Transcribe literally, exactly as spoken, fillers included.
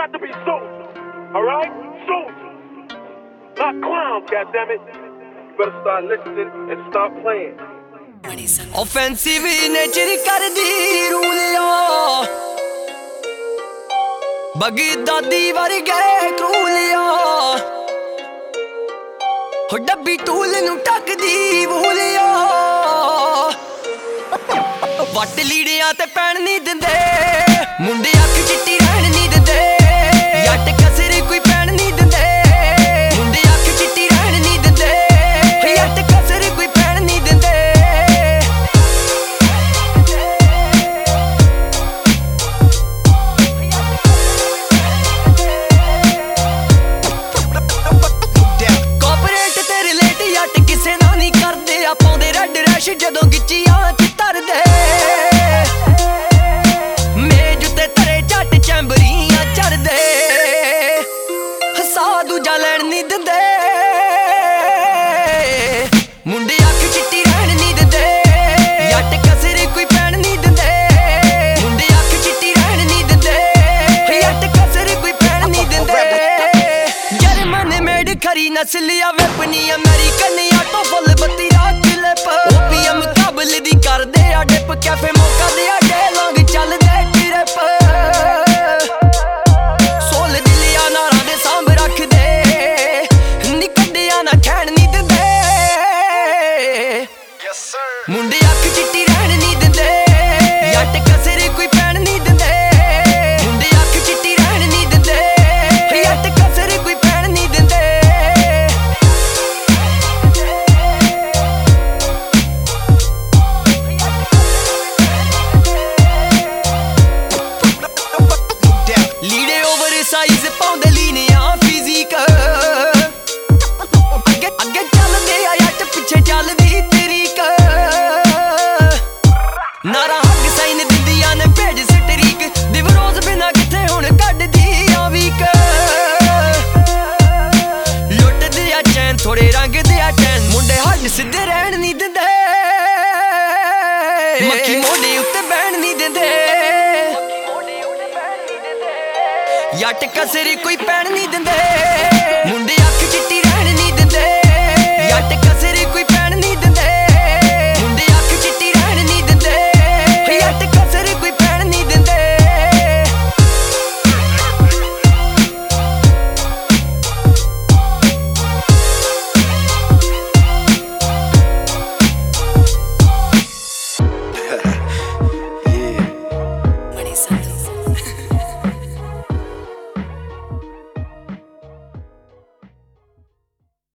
got to be soldiers, all right? Soldiers, not clowns, goddammit. You better start listening and stop playing. Offensive nature ਕਰਦੀ ਰੂਲਿਆ ਬਗਦਾਦੀ ਵਰਗੇ ਕਰੂਲਿਆ ਹੋ ਡੱਬੀ tool ਨੂੰ ਟੱਕਦੀ ਵੂਲਿਆ ਵੱਟ ਲੀੜਿਆਂ ਤੇ ਪੈਣ ਨਹੀਂ ਦਿੰਦੇ ਮੁੰਡੇ ਅੱਖ ਚਿੱਟੀ ਰਹਿਣ ਨਹੀਂ ਦਿੰਦੇ ਜੱਟ ਕਸਰ ਕੋਈ ਪੈਣ ਨਹੀਂ ਦਿੰਦੇ ਮੁੰਡੇ ਅੱਖ ਚਿੱਟੀ ਰਹਿਣ ਨਹੀਂ ਦਿੰਦੇ ਜੱਟ ਕਸਰ ਕੋਈ ਪੈਣ ਨਹੀਂ ਦਿੰਦੇ ਜਦੋਂ ਗਿੱਚੀਆਂ ਚ ਤਰਦੇ ਮੇਜ ਉੱਤੇ ਤਰੇ ਝੱਟ ਚੈਂਬਰੀਆਂ ਚੜਦੇ ਹਸਾ ਦੂਜਾ ਲੈਣ ਨਹੀਂ ਦਿੰਦੇ ਮੁੰਡੇ ਅੱਖ ਚਿੱਟੀ ਰਹਿਣ ਨਹੀਂ ਦਿੰਦੇ ਜੱਟ ਕਸਰ ਕੋਈ ਪੈਣ ਨਹੀਂ ਦਿੰਦੇ ਮੁੰਡੇ ਅੱਖ ਚਿੱਟੀ ਰਹਿਣ ਨਹੀਂ ਦਿੰਦੇ ਜੱਟ ਕਸਰ ਕੋਈ ਪੈਣ ਨਹੀਂ ਦਿੰਦੇ ਜਰਮਨ ਮੇਡ ਖਰੀ ਨਸਲੀਆ ਵੈਪਨੀ ਅਮਰੀਕਨ ਆਟੋ ਫੁੱਲ ਬੱਤੀ ਦਾ ਕਿਲਪ ਓਪੀਐਮ ਕਾਬਲ ਦੀ ਕਰਦੇ ਆ ਡਿਪ ਕੈਫੇ ਮੌਕਾ ਦੇ ਆਡੇ ਲੰਗ ਚੱਲਦੇ ਟਿਰਪ ਸੋਲ ਦਿਲਿਆ ਨਾਰਾਂ ਦੇ ਸਾਂਭ ਰੱਖਦੇ ਨਿਕੱਡਿਆ ਨਾ ਖੈਣ ਨਹੀਂ ਦਿੰਦੇ ਯੈਸ ਸਰ ਮੁੰਡੇ ਅੱਖ ਚਿੱਟੀ ਰਹਿਣ ਨਹੀਂ ਦਿੰਦੇ ਜੱਟ ਕਸਰ ਕੋਈ ਪੈਣ ਨਹੀਂ ਦਿੰਦੇ ਮੁੰਡੇ ਅੱਖ ਚਿੱਟੀ ਰਹਿਣ ਨਹੀਂ ਦਿੰਦੇ ਜੱਟ ਕਸਰ ਕੋਈ ਪੈਣ ਨਹੀਂ ਦਿੰਦੇ ਸਾਈਜ਼ ਪਾਉਂਦੇ ਲੀਨੀਆਂ ਫਿਜ਼ੀਕ ਅੱਗੇ ਅੱਗੇ ਚੱਲਦੇ ਆ ਜੱਟ ਪਿੱਛੇ ਚੱਲਦੀ ਤਰੀਕ ਨਾਰਾ ਹੱਕ ਸਾਈਨ ਦਿੰਦੀਆਂ ਨੇ ਭੇਜ ਸਟਰੀਕ ਦਿਵਰੋਜ਼ ਬਿਨਾ ਕਿੱਥੇ ਹੁਣ ਕੱਢਦੀ ਆ ਵੀਕ ਲੁੱਟਦੇ ਆ ਚੈਨ ਥੋੜੇ ਰੰਗ ਦੇ ਆ ਚੈਨ ਮੁੰਡੇ ਹੱਡ ਸਿੱਧੇ ਰਹਿਣ ਨਹੀਂ ਦਿੰਦੇ ਮੱਖੀ ਮੋਢੇ ਉੱਤੇ ਬਹਿਣ ਨਹੀਂ ਦਿੰਦੇ ਜੱਟ ਕਸਰ ਕੋਈ ਪੈਣ ਨਹੀਂ ਦਿੰਦੇ ਮੁੰਡੇ